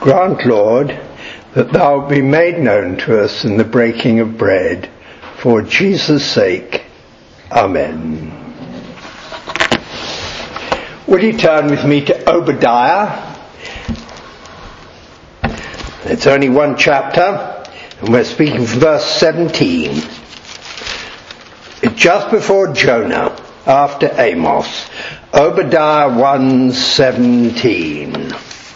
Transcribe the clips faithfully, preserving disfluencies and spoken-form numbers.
Grant, Lord, that thou be made known to us in the breaking of bread. For Jesus' sake. Amen. Would you turn with me to Obadiah? It's only one chapter, and we're speaking from verse seventeen. It's just before Jonah, after Amos. Obadiah one seventeen.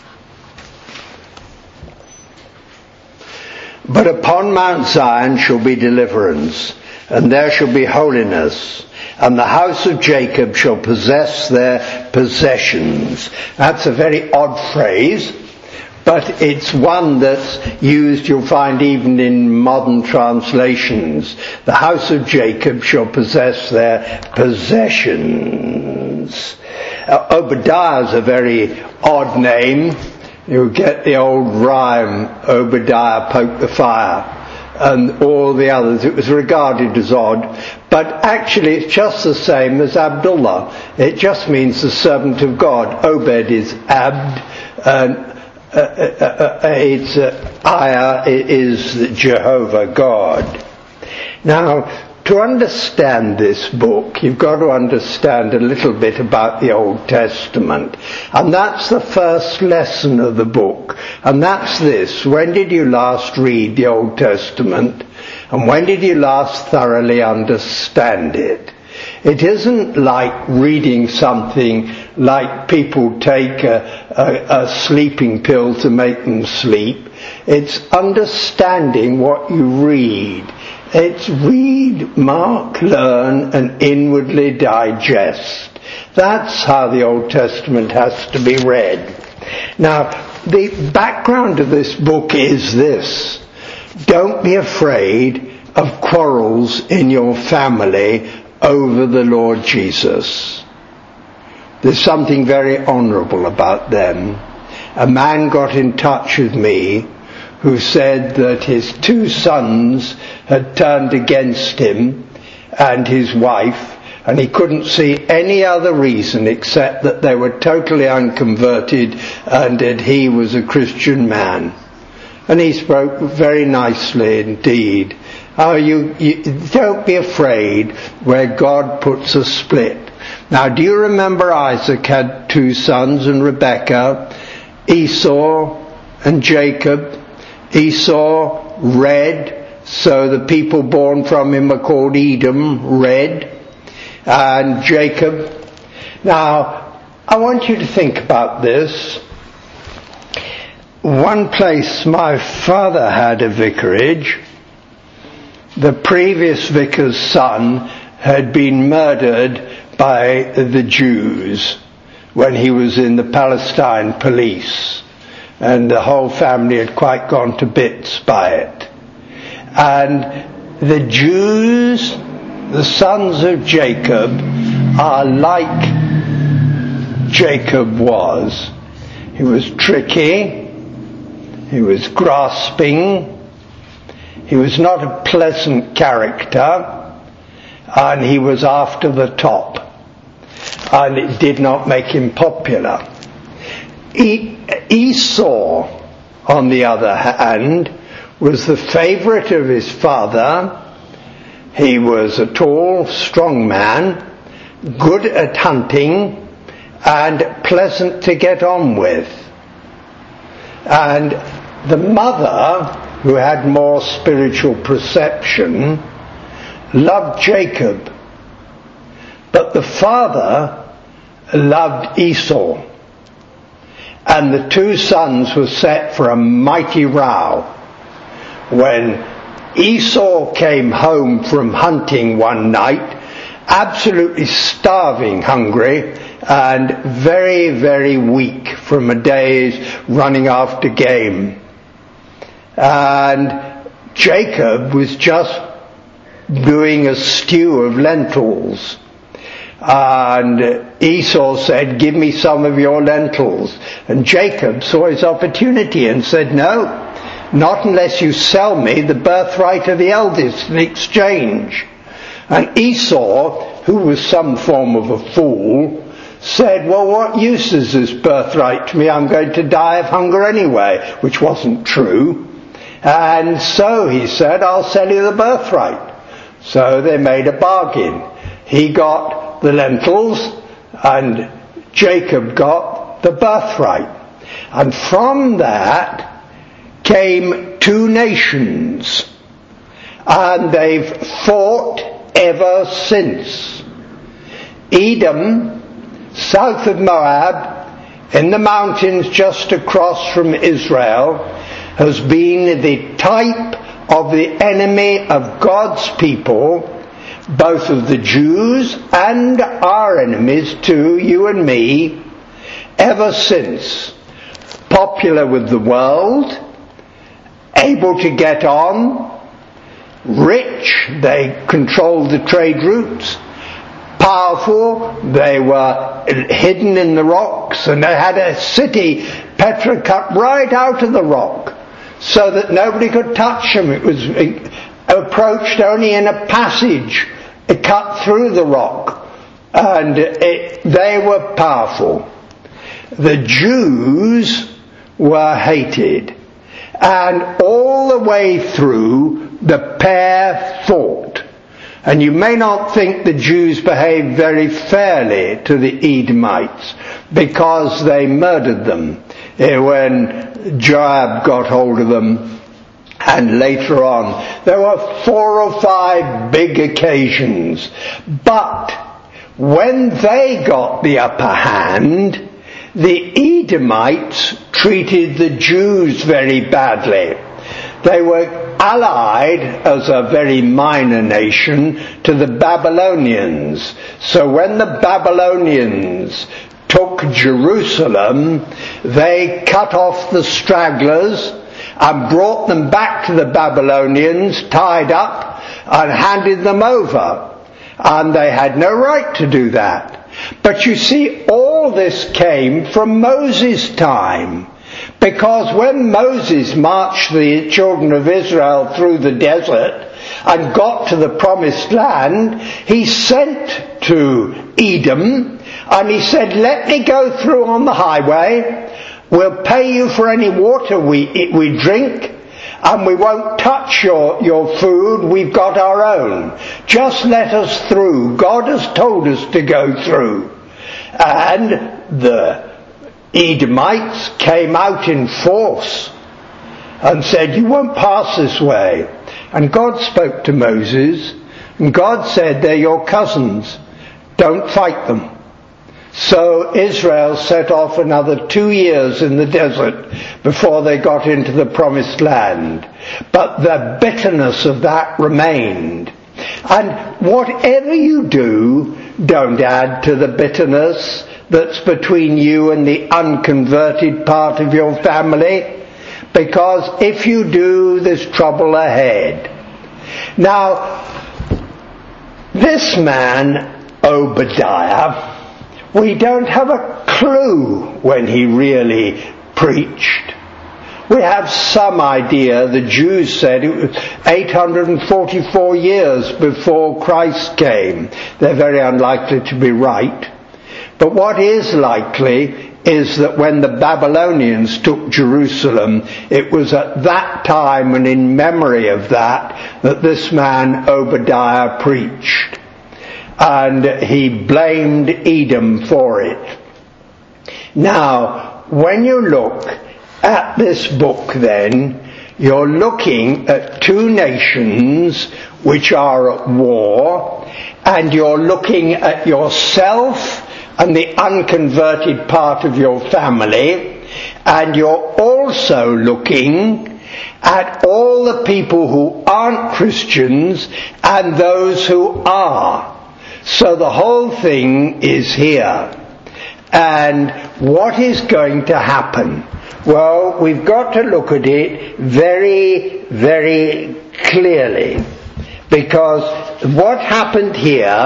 But upon Mount Zion shall be deliverance, and there shall be holiness, and the house of Jacob shall possess their possessions. That's a very odd phrase, but it's one that's used, you'll find even in modern translations. The house of Jacob shall possess their possessions. Uh, Obadiah is a very odd name. You get the old rhyme, Obadiah poked the fire, and all the others. It was regarded as odd, but actually it's just the same as Abdullah. It just means the servant of God. Obed is Abd, and uh, uh, uh, it's uh, Ayah is Jehovah God. Now, to understand this book, you've got to understand a little bit about the Old Testament. And that's the first lesson of the book. And that's this: when did you last read the Old Testament? And when did you last thoroughly understand it? It isn't like reading something like people take a, a, a sleeping pill to make them sleep. It's understanding what you read. It's read, mark, learn, and inwardly digest. That's how the Old Testament has to be read. Now, the background of this book is this: don't be afraid of quarrels in your family over the Lord Jesus. There's something very honourable about them. A man got in touch with me who said that his two sons had turned against him and his wife, and he couldn't see any other reason except that they were totally unconverted and that he was a Christian man. And he spoke very nicely indeed. Oh, you, you don't be afraid where God puts a split. Now, do you remember Isaac had two sons and Rebekah, Esau and Jacob? Esau, red, so the people born from him are called Edom, red, and Jacob. Now, I want you to think about this. One place my father had a vicarage. The previous vicar's son had been murdered by the Jews when he was in the Palestine police. And the whole family had quite gone to bits by it. And the Jews, the sons of Jacob, are like Jacob was. He was tricky, he was grasping, he was not a pleasant character, and he was after the top. And it did not make him popular. Esau, on the other hand, was the favourite of his father. He was a tall, strong man, good at hunting, and pleasant to get on with. And the mother, who had more spiritual perception, loved Jacob. But the father loved Esau. And the two sons were set for a mighty row when Esau came home from hunting one night, absolutely starving, hungry, and very, very weak from a day's running after game. And Jacob was just doing a stew of lentils. And Esau said, give me some of your lentils. And Jacob saw his opportunity and said, no, not unless you sell me the birthright of the eldest in exchange. And Esau, who was some form of a fool, said, well, what use is this birthright to me? I'm going to die of hunger anyway, which wasn't true. And so he said, I'll sell you the birthright. So they made a bargain. He got the lentils and Jacob got the birthright. And from that came two nations. And they've fought ever since. Edom, south of Moab, in the mountains just across from Israel, has been the type of the enemy of God's people, both of the Jews and our enemies too, you and me, ever since. Popular with the world, able to get on, rich, they controlled the trade routes, powerful, they were hidden in the rocks, and they had a city, Petra, cut right out of the rock, so that nobody could touch them. It was approached only in a passage, it cut through the rock, and it, they were powerful. The Jews were hated, and all the way through the pair fought. And you may not think the Jews behaved very fairly to the Edomites, because they murdered them when Joab got hold of them, and later on. There were four or five big occasions. But when they got the upper hand, the Edomites treated the Jews very badly. They were allied, as a very minor nation, to the Babylonians. So when the Babylonians took Jerusalem, they cut off the stragglers and brought them back to the Babylonians, tied up, and handed them over. And they had no right to do that. But you see, all this came from Moses' time. Because when Moses marched the children of Israel through the desert and got to the promised land, he sent to Edom and he said, let me go through on the highway, we'll pay you for any water we, we drink, and we won't touch your, your food, we've got our own. Just let us through. God has told us to go through. And the Edomites came out in force and said, you won't pass this way. And God spoke to Moses, and God said, they're your cousins, don't fight them. So Israel set off another two years in the desert before they got into the promised land. But the bitterness of that remained. And whatever you do, don't add to the bitterness that's between you and the unconverted part of your family, because if you do, there's trouble ahead. Now, this man, Obadiah, we don't have a clue when he really preached. We have some idea. The Jews said it was eight hundred forty-four years before Christ came. They're very unlikely to be right. But what is likely is that when the Babylonians took Jerusalem, it was at that time and in memory of that that this man Obadiah preached. And he blamed Edom for it. Now, when you look at this book then, you're looking at two nations which are at war, and you're looking at yourself and the unconverted part of your family, and you're also looking at all the people who aren't Christians and those who are. So the whole thing is here. And what is going to happen? Well, we've got to look at it very, very clearly. Because what happened here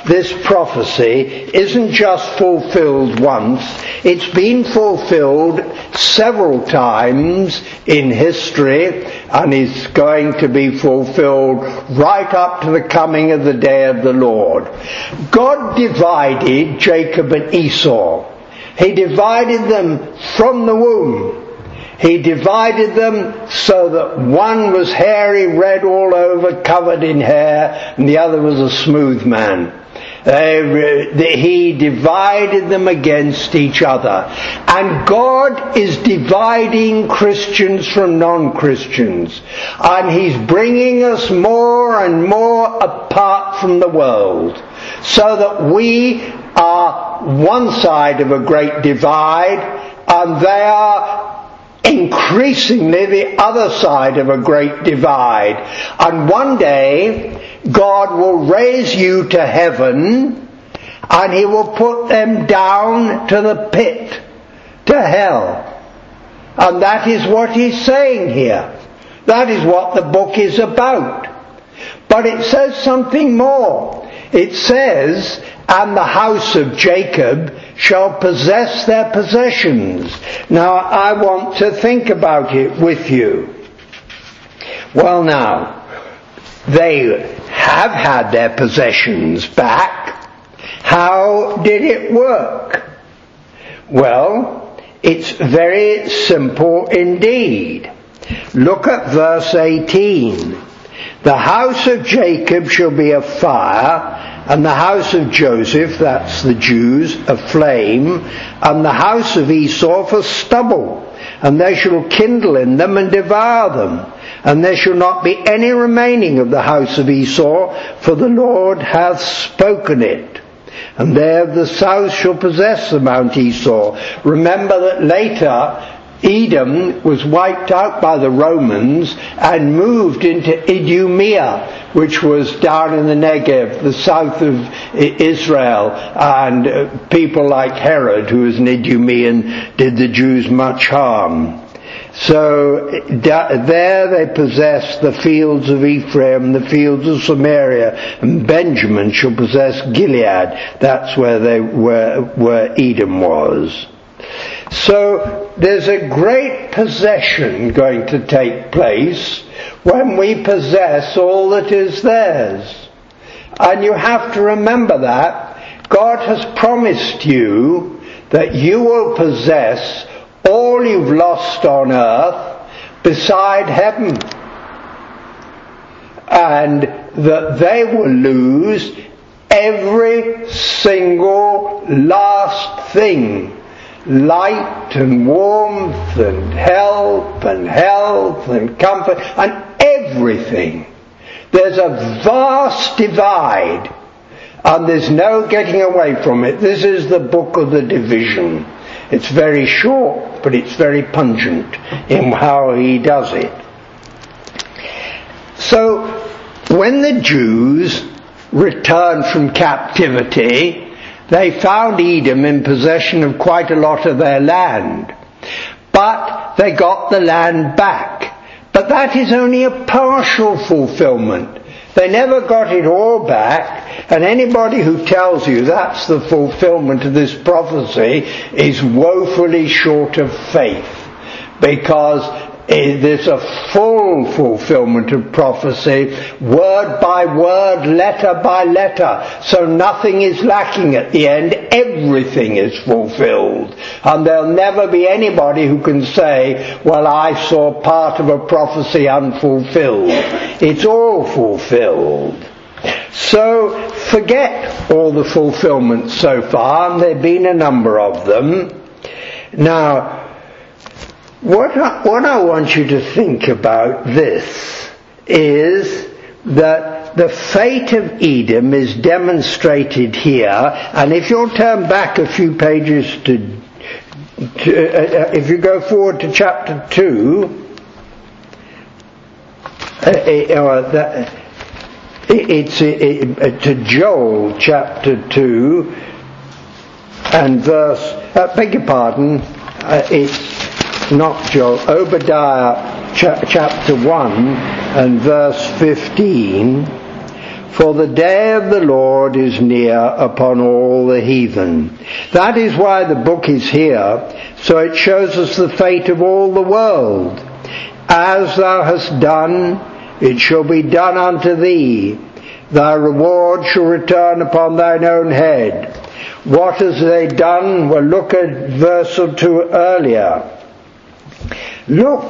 this prophecy isn't just fulfilled once, it's been fulfilled several times in history, and is going to be fulfilled right up to the coming of the day of the Lord. God divided Jacob and Esau. He divided them from the womb. He divided them so that one was hairy, red all over, covered in hair, and the other was a smooth man. Uh, he divided them against each other. And God is dividing Christians from non-Christians. And He's bringing us more and more apart from the world, so that we are one side of a great divide, and they are increasingly the other side of a great divide. And one day God will raise you to heaven, and He will put them down to the pit, to hell. And that is what He's saying here. That is what the book is about. But it says something more. It says, and the house of Jacob shall possess their possessions. Now, I want to think about it with you. Well, now, they have had their possessions back. How did it work? Well, it's very simple indeed. Look at verse eighteen. The house of Jacob shall be a fire, and the house of Joseph, that's the Jews, a flame, and the house of Esau for stubble, and they shall kindle in them and devour them, and there shall not be any remaining of the house of Esau, for the Lord hath spoken it. And they of the south shall possess the Mount Esau. Remember that later Edom was wiped out by the Romans and moved into Idumea, which was down in the Negev, the south of Israel, and uh, people like Herod, who was an Idumean, did the Jews much harm. So da- there they possessed the fields of Ephraim, the fields of Samaria, and Benjamin shall possess Gilead. That's where they were, where Edom was. So there's a great possession going to take place when we possess all that is theirs. And you have to remember that God has promised you that you will possess all you've lost on earth beside heaven, and that they will lose every single last thing. Light and warmth and help and health and comfort and everything. There's a vast divide, and there's no getting away from it. This is the book of the division. It's very short, but it's very pungent in how he does it. So when the Jews returned from captivity, they found Edom in possession of quite a lot of their land. But they got the land back. But that is only a partial fulfillment. They never got it all back, and anybody who tells you that's the fulfillment of this prophecy is woefully short of faith, because there's a full fulfillment of prophecy, word by word, letter by letter. So nothing is lacking at the end. Everything is fulfilled. And there'll never be anybody who can say, well, I saw part of a prophecy unfulfilled. It's all fulfilled. So forget all the fulfillments so far, and there have been a number of them. Now, What I, what I want you to think about this is that the fate of Edom is demonstrated here, and if you'll turn back a few pages to, to uh, if you go forward to chapter two, uh, uh, that, it's uh, to Joel chapter two and verse, uh, beg your pardon, uh, it's not Joel, Obadiah cha- chapter one and verse fifteen, for the day of the Lord is near upon all the heathen. That is why the book is here, so it shows us the fate of all the world. As thou hast done, it shall be done unto thee. Thy reward shall return upon thine own head. What has they done? Well, look at verse or two earlier. Look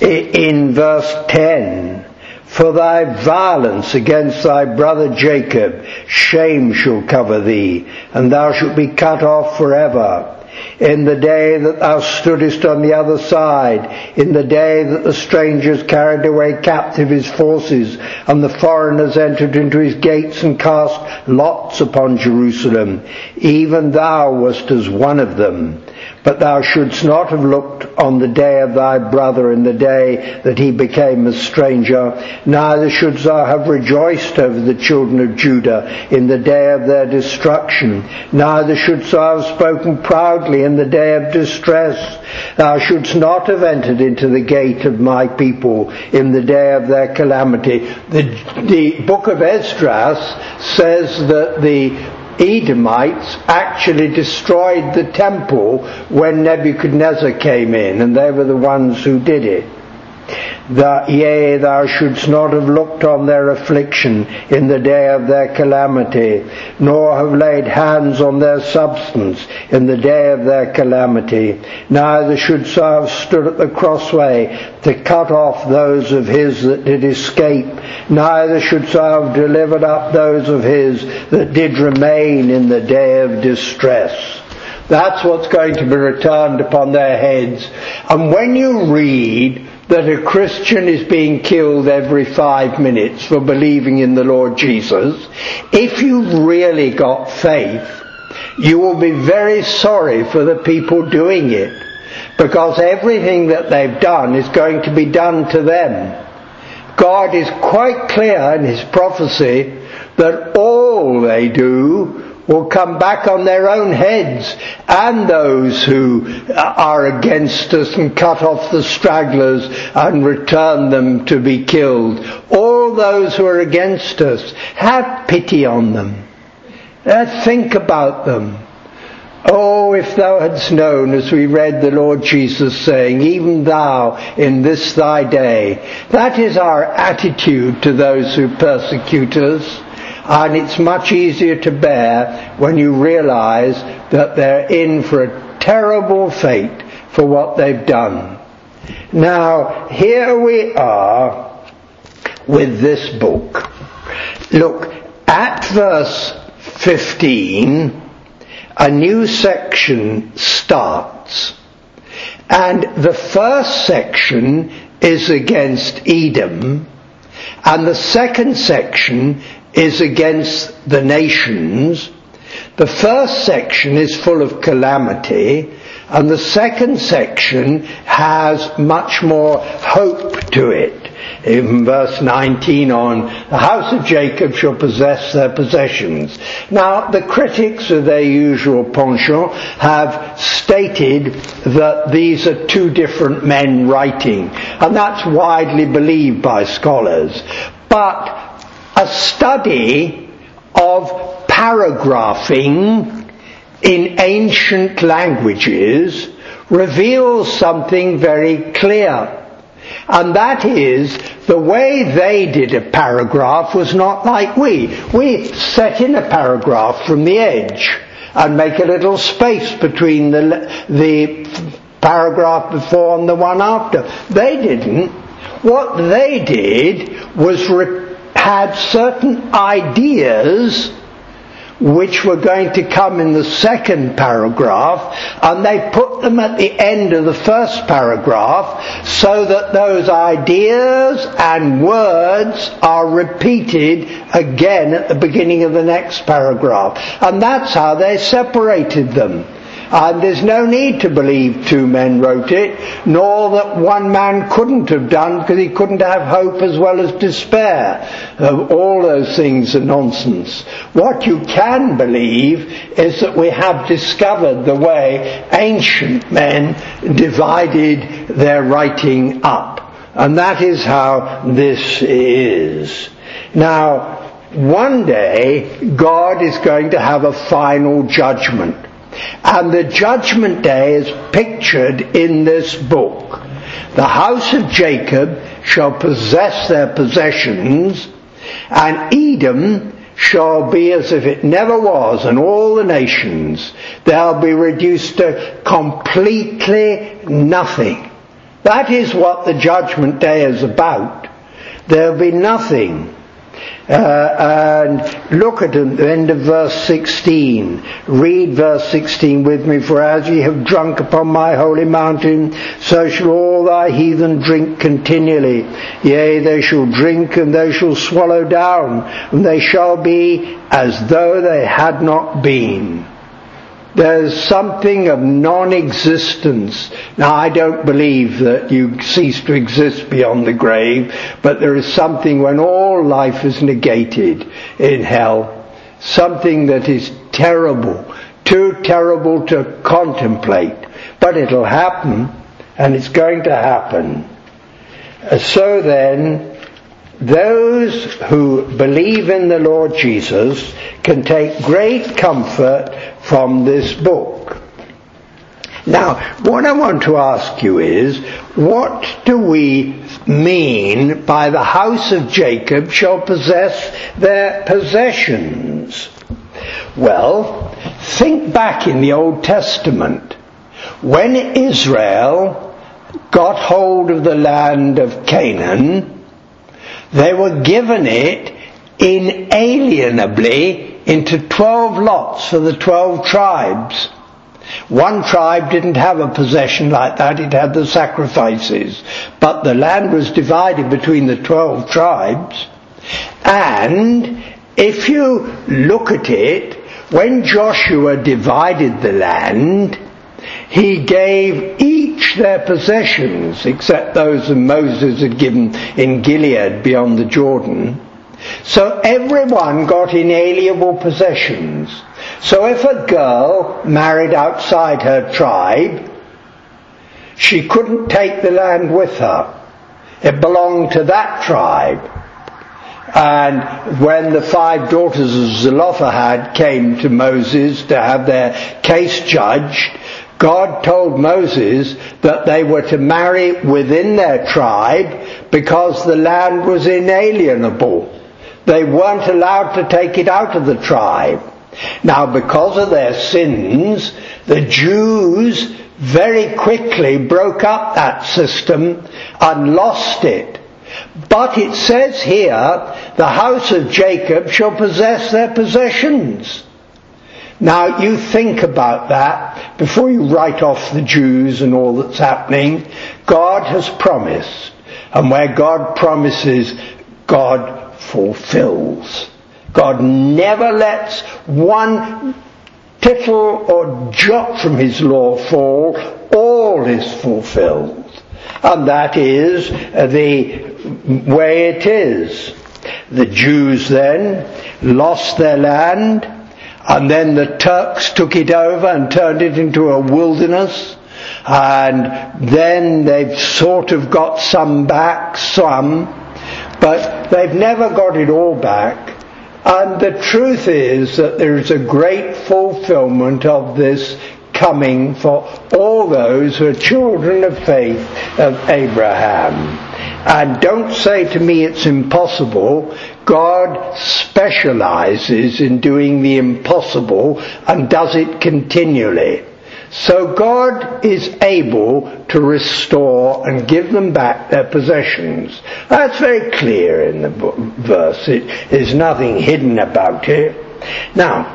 in verse ten. For thy violence against thy brother Jacob, shame shall cover thee, and thou shalt be cut off forever. In the day that thou stoodest on the other side, in the day that the strangers carried away captive his forces, and the foreigners entered into his gates and cast lots upon Jerusalem, even thou wast as one of them. But thou shouldst not have looked on the day of thy brother in the day that he became a stranger, neither shouldst thou have rejoiced over the children of Judah in the day of their destruction, neither shouldst thou have spoken proudly in the day of distress. Thou shouldst not have entered into the gate of my people in the day of their calamity. The, the book of Esdras says that the Edomites actually destroyed the temple when Nebuchadnezzar came in, and they were the ones who did it. That, yea, thou shouldst not have looked on their affliction in the day of their calamity, nor have laid hands on their substance in the day of their calamity. Neither shouldst thou have stood at the crossway to cut off those of his that did escape. Neither shouldst thou have delivered up those of his that did remain in the day of distress. That's what's going to be returned upon their heads. And when you read that a Christian is being killed every five minutes for believing in the Lord Jesus, if you've really got faith, you will be very sorry for the people doing it, because everything that they've done is going to be done to them. God is quite clear in his prophecy that all they do will come back on their own heads, and those who are against us, and cut off the stragglers and return them to be killed. All those who are against us, have pity on them. Uh, think about them. Oh, if thou hadst known, as we read the Lord Jesus saying, even thou in this thy day. That is our attitude to those who persecute us. And it's much easier to bear when you realize that they're in for a terrible fate for what they've done. Now, here we are with this book. Look, at verse fifteen, a new section starts. And the first section is against Edom, and the second section is against the nations. The first section is full of calamity, and the second section has much more hope to it. In verse nineteen on, the house of Jacob shall possess their possessions. Now, the critics, of their usual penchant, have stated that these are two different men writing, and that's widely believed by scholars. But a study of paragraphing in ancient languages reveals something very clear. And that is, the way they did a paragraph was not like we. We set in a paragraph from the edge and make a little space between the, the paragraph before and the one after. They didn't. What they did was re- had certain ideas which were going to come in the second paragraph, and they put them at the end of the first paragraph so that those ideas and words are repeated again at the beginning of the next paragraph. And that's how they separated them. And there's no need to believe two men wrote it, nor that one man couldn't have done, because he couldn't have hope as well as despair. Uh, all those things are nonsense. What you can believe is that we have discovered the way ancient men divided their writing up. And that is how this is. Now, one day God is going to have a final judgment. And the judgment day is pictured in this book. The house of Jacob shall possess their possessions, and Edom shall be as if it never was, and all the nations, they'll be reduced to completely nothing. That is what the judgment day is about. There'll be nothing. Uh, and look at the end of verse sixteen. Read verse sixteen with me. For as ye have drunk upon my holy mountain, so shall all thy heathen drink continually. Yea, they shall drink, and they shall swallow down, and they shall be as though they had not been. There's something of non-existence. Now, I don't believe that you cease to exist beyond the grave, but there is something when all life is negated in hell, something that is terrible, too terrible to contemplate. But it'll happen, and it's going to happen. So then, those who believe in the Lord Jesus can take great comfort from this book. Now, what I want to ask you is, what do we mean by the house of Jacob shall possess their possessions? Well, think back in the Old Testament. When Israel got hold of the land of Canaan, they were given it inalienably into twelve lots for the twelve tribes. One tribe didn't have a possession like that, it had the sacrifices. But the land was divided between the twelve tribes. And if you look at it, when Joshua divided the land, he gave each their possessions, except those that Moses had given in Gilead beyond the Jordan. So everyone got inalienable possessions. So if a girl married outside her tribe, she couldn't take the land with her. It belonged to that tribe. And when the five daughters of Zelophehad came to Moses to have their case judged, God told Moses that they were to marry within their tribe because the land was inalienable. They weren't allowed to take it out of the tribe. Now, because of their sins, the Jews very quickly broke up that system and lost it. But it says here, the house of Jacob shall possess their possessions. Now, you think about that before you write off the Jews and all that's happening. God has promised. And where God promises, God fulfills. God never lets one tittle or jot from his law fall. All is fulfilled. And that is the way it is. The Jews then lost their land, and then the Turks took it over and turned it into a wilderness, and then they've sort of got some back, some, but they've never got it all back. And the truth is that there is a great fulfillment of this coming for all those who are children of faith of Abraham. And don't say to me it's impossible. God specializes in doing the impossible and does it continually. So God is able to restore and give them back their possessions. That's very clear in the verse. It, there's nothing hidden about it. Now,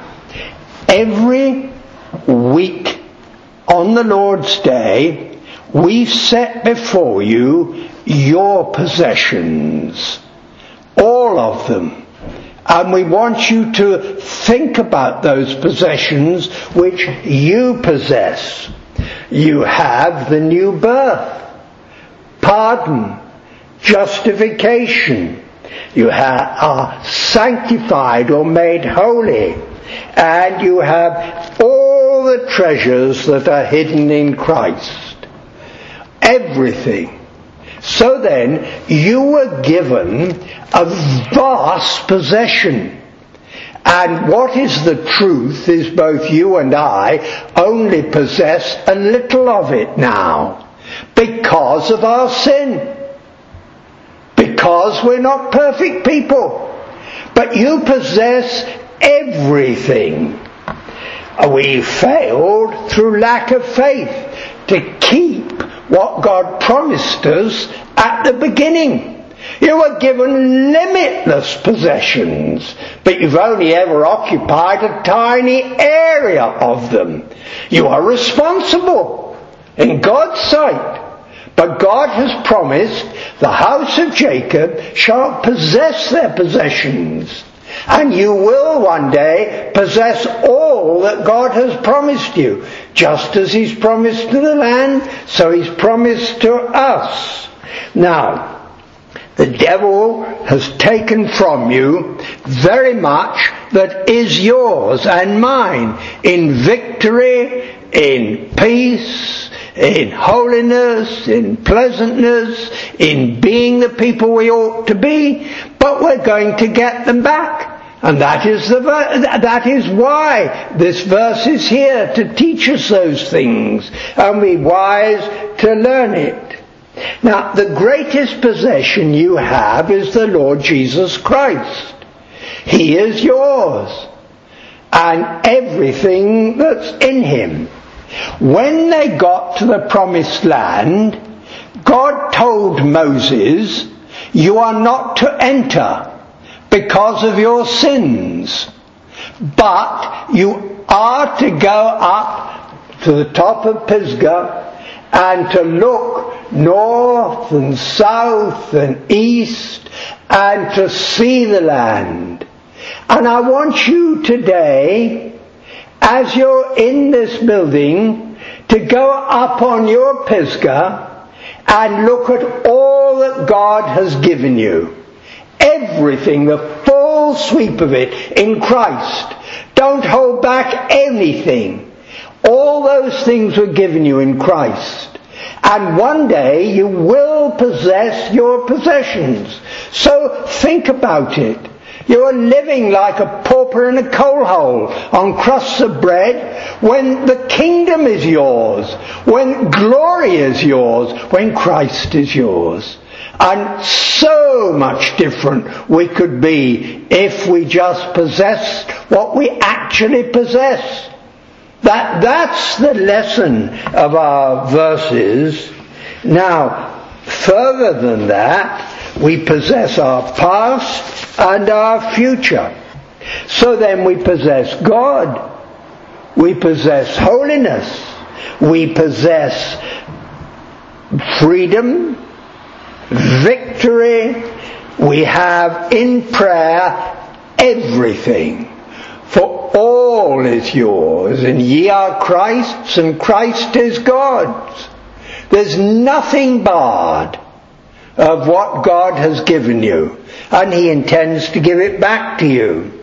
every week on the Lord's Day, we set before you your possessions, all of them. And we want you to think about those possessions which you possess. You have the new birth, pardon, justification. You have, are sanctified or made holy. And you have all the treasures that are hidden in Christ. Everything. So then, you were given a vast possession. And what is the truth is both you and I only possess a little of it now. Because of our sin. Because we're not perfect people. But you possess everything. We failed through lack of faith to keep what God promised us at the beginning. You were given limitless possessions, but you've only ever occupied a tiny area of them. You are responsible in God's sight. But God has promised the house of Jacob shall possess their possessions. And you will one day possess all that God has promised you. Just as He's promised to the land, so He's promised to us. Now, the devil has taken from you very much that is yours and mine in victory, in peace, in holiness, in pleasantness, in being the people we ought to be, but we're going to get them back. And that is the that is why this verse is here, to teach us those things, and be wise to learn it. Now, the greatest possession you have is the Lord Jesus Christ. He is yours, and everything that's in Him. When they got to the promised land, God told Moses, you are not to enter because of your sins, but you are to go up to the top of Pisgah and to look north and south and east and to see the land. And I want you today, as you're in this building, to go up on your Pisgah and look at all that God has given you. Everything, the full sweep of it in Christ. Don't hold back anything. All those things were given you in Christ. And one day you will possess your possessions. So think about it. You are living like a pauper in a coal hole on crusts of bread when the kingdom is yours, when glory is yours, when Christ is yours. And so much different we could be if we just possessed what we actually possess. That, that's the lesson of our verses. Now, further than that, we possess our past and our future. So then we possess God. We possess holiness. We possess freedom, victory. We have in prayer everything. For all is yours, and ye are Christ's, and Christ is God's. There's nothing barred of what God has given you, and He intends to give it back to you.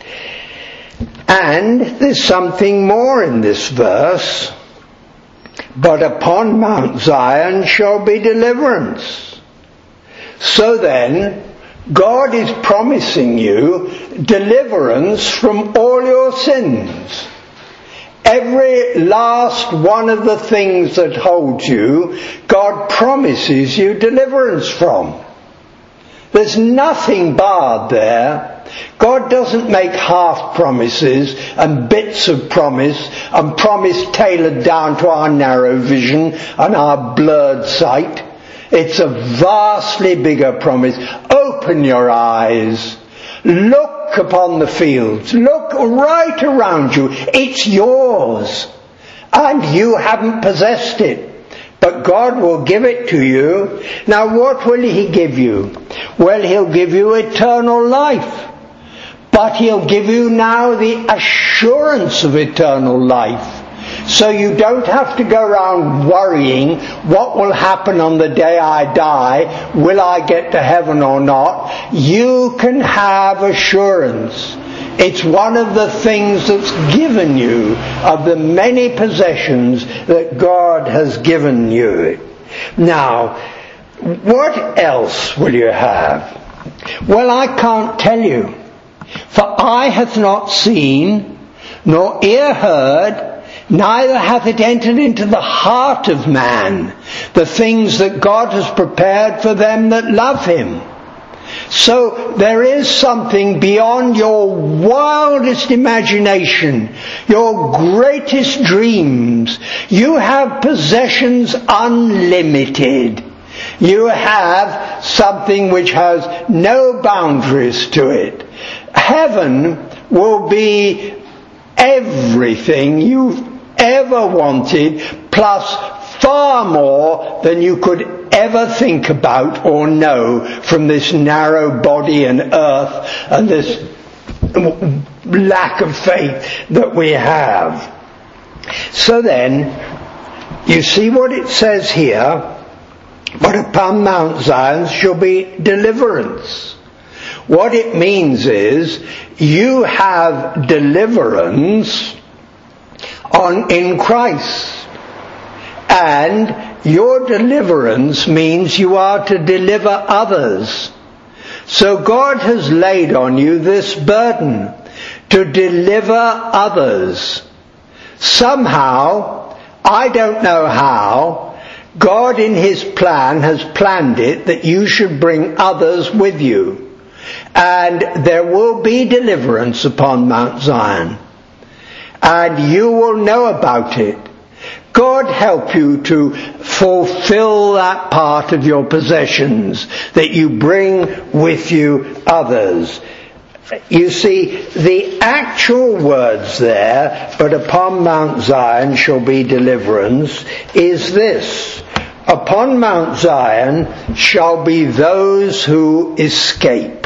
And there's something more in this verse. But upon Mount Zion shall be deliverance. So then, God is promising you deliverance from all your sins. Every last one of the things that hold you, God promises you deliverance from. There's nothing barred there. God doesn't make half promises and bits of promise and promise tailored down to our narrow vision and our blurred sight. It's a vastly bigger promise. Open your eyes. Look upon the fields. Look right around you. It's yours. And you haven't possessed it. But God will give it to you. Now what will He give you? Well, He'll give you eternal life. But He'll give you now the assurance of eternal life. So you don't have to go around worrying what will happen on the day I die. Will I get to heaven or not? You can have assurance. It's one of the things that's given you of the many possessions that God has given you. Now, What else will you have? Well, I can't tell you. For eye hath not seen, nor ear heard, neither hath it entered into the heart of man, the things that God has prepared for them that love him. So there is something beyond your wildest imagination, your greatest dreams. You have possessions unlimited. You have something which has no boundaries to it. Heaven will be everything you've ever wanted, plus far more than you could ever think about or know from this narrow body and earth and this lack of faith that we have. So then, you see what it says here, but upon Mount Zion shall be deliverance. What it means is, you have deliverance on in Christ. And your deliverance means you are to deliver others. So God has laid on you this burden to deliver others. Somehow, I don't know how, God in his plan has planned it that you should bring others with you. And there will be deliverance upon Mount Zion. And you will know about it. God help you to fulfill that part of your possessions, that you bring with you others. You see, the actual words there, but upon Mount Zion shall be deliverance, is this. Upon Mount Zion shall be those who escape.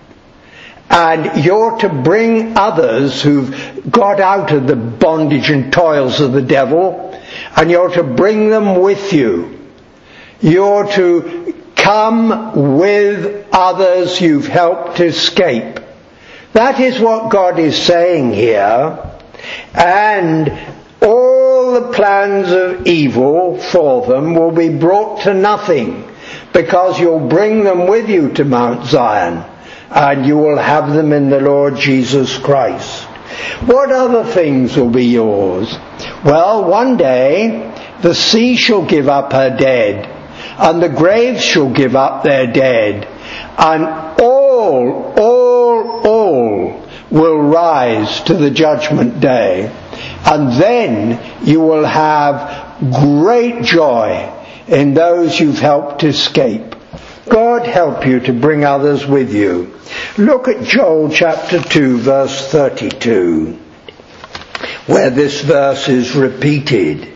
And you're to bring others who've got out of the bondage and toils of the devil, and you're to bring them with you. You're to come with others you've helped escape. That is what God is saying here. And all the plans of evil for them will be brought to nothing, because you'll bring them with you to Mount Zion, and you will have them in the Lord Jesus Christ. What other things will be yours? Well, one day the sea shall give up her dead, and the graves shall give up their dead, and all, all, all will rise to the judgment day. And then you will have great joy in those you've helped escape. God help you to bring others with you. Look at Joel chapter two, verse thirty-two, where this verse is repeated,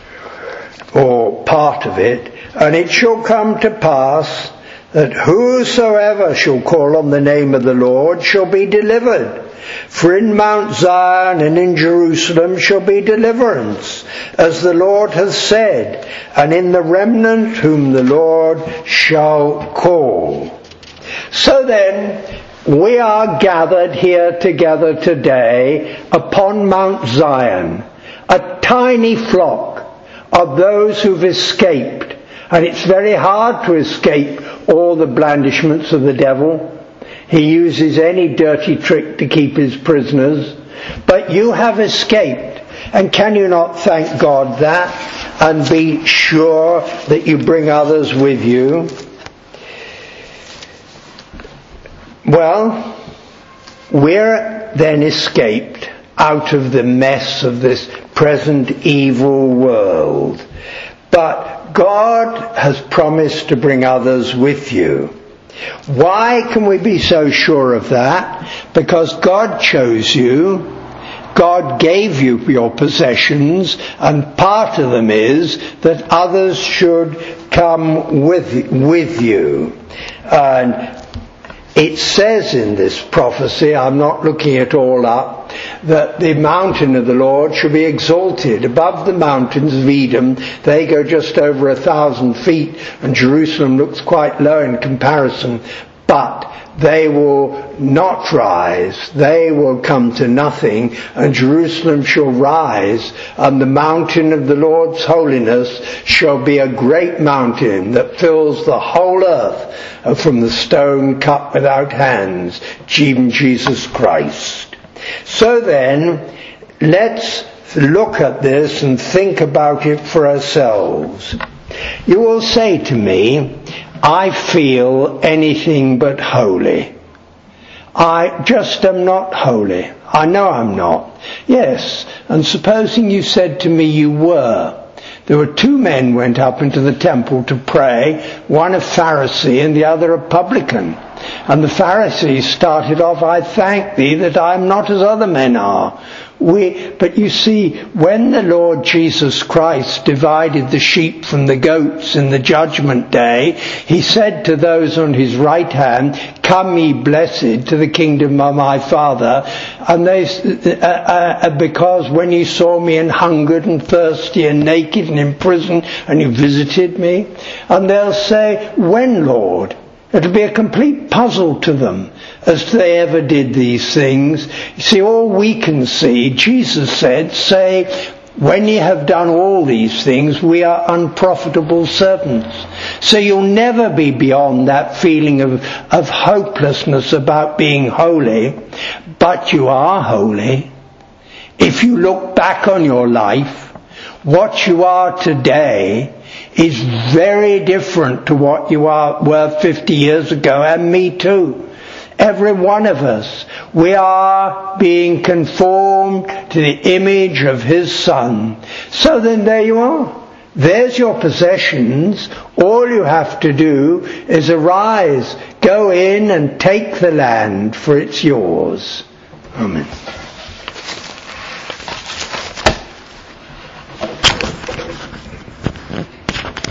or part of it. And it shall come to pass that whosoever shall call on the name of the Lord shall be delivered. For in Mount Zion and in Jerusalem shall be deliverance, as the Lord hath said, and in the remnant whom the Lord shall call. So then, we are gathered here together today upon Mount Zion, a tiny flock of those who've escaped. And it's very hard to escape all the blandishments of the devil. He uses any dirty trick to keep his prisoners. But you have escaped. And can you not thank God that and be sure that you bring others with you? Well, we're then escaped out of the mess of this present evil world. But God has promised to bring others with you. Why can we be so sure of that? Because God chose you. God gave you your possessions, and part of them is that others should come with, with you. And it says in this prophecy, I'm not looking it all up, that the mountain of the Lord shall be exalted. Above the mountains of Edom, they go just over a thousand feet, and Jerusalem looks quite low in comparison. but they will not rise. They will come to nothing, and Jerusalem shall rise, and the mountain of the Lord's holiness shall be a great mountain that fills the whole earth, from the stone cut without hands, even Jesus Christ. So then, let's look at this and think about it for ourselves. You will say to me, I feel anything but holy. I just am not holy. I know I'm not. Yes, and supposing you said to me you were. There were two men went up into the temple to pray, one a Pharisee and the other a publican. And the Pharisee started off, I thank thee that I am not as other men are. We, but you see, when the Lord Jesus Christ divided the sheep from the goats in the judgment day, he said to those on his right hand, come ye blessed to the kingdom of my Father. And they, uh, uh, because when you saw me and hungered and thirsty and naked and in prison and you visited me. And they'll say, when, Lord? It'll be a complete puzzle to them as to they ever did these things. You see, all we can see, Jesus said, say, when ye have done all these things, we are unprofitable servants. So you'll never be beyond that feeling of, of hopelessness about being holy, but you are holy. If you look back on your life, what you are today is very different to what you are, were fifty years ago, and me too. Every one of us, we are being conformed to the image of his Son. So then there you are. There's your possessions. All you have to do is arise, go in and take the land, for it's yours. Amen.